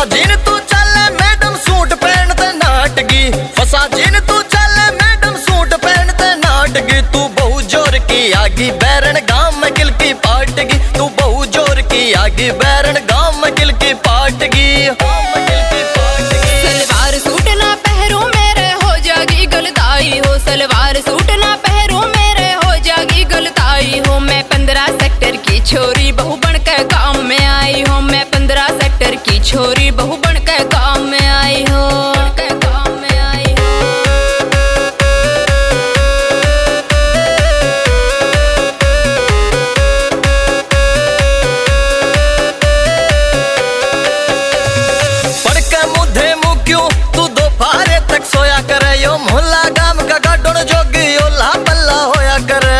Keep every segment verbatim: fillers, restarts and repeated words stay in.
फसा जिन तू चले मैडम सूट पहनते नाटगी, फसा जिन तू चले मैडम सूट पहनते नाटगी। तू बहु जोर की आगी बैरन गांव में किल की पाटगी, तू बहु जोर की आगी बैरन गांव में किल की पाटगी। सलवार सूट ना पहरो मेरे हो जागी गलताई हो, सलवार सूट ना पहरो मेरे हो जागी गलताई हो। मैं पंद्रह सेक्टर की छोरी बहू बनकर काम में आई हूँ, मैं पंद्रह सेक्टर की छोरी बहू बनकर काम में आई हूँ। मोहल्ला गांव का गाडोन जोगी ओला पल्ला होया करे,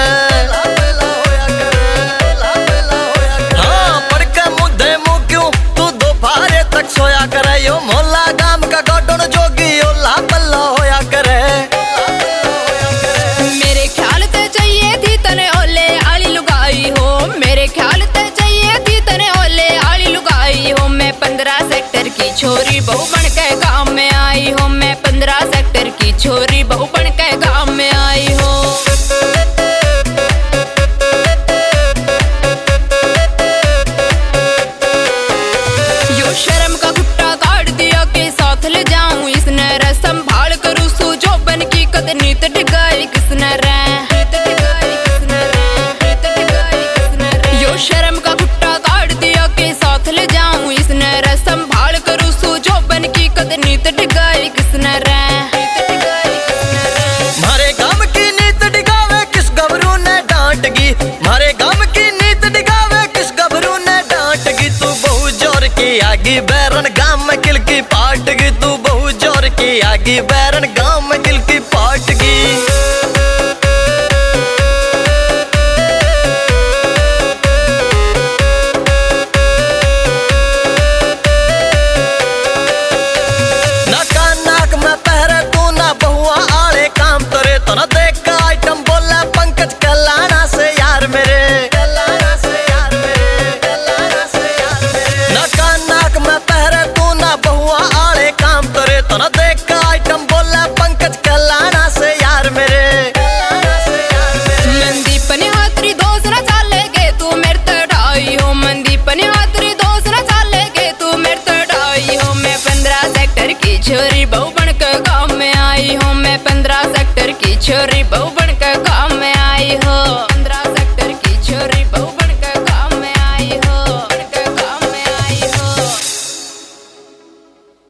हाँ पड़के मुद्दे मुँह क्यों तू दोपहर तक सोया करे। यो मोहल्ला गांव का गाडोन जोगी ओला पल्ला होया करे। मेरे ख्याल ते चाहिए थी तने ओले आली लुगाई हो, मेरे ख्याल ते चाहिए थी तने ओले आली लुगाई हो। मैं पंद्रह सेक्टर की छोरी बहू बनके काम में आई हूँ, मैं पंद्रह सेक्टर की छोरी बहू बनके काम में आई हो। यो शर्म का घुट्टा काट दिया के साथ ले जाऊं इसने रे, संभाल करूं सू जो बन की कद नीत डिगाई किसने रे, यो शर्म का घुट्टा काट दिया के साथ ले जाऊं इसने रे, संभाल करूं सू जो बन की कद नीत डिगाई किसने रे। मारे गांव की नीत डिगावे किस गबरू ने डांटगी, मारे गांव की नीत डिगावे किस गबरू ने डांटगी। तू बहु जोर की आगी बैरन गांव में किल की पाटगी, तू बहु जोर की आगी बैरन गांव में किल की पाटगी।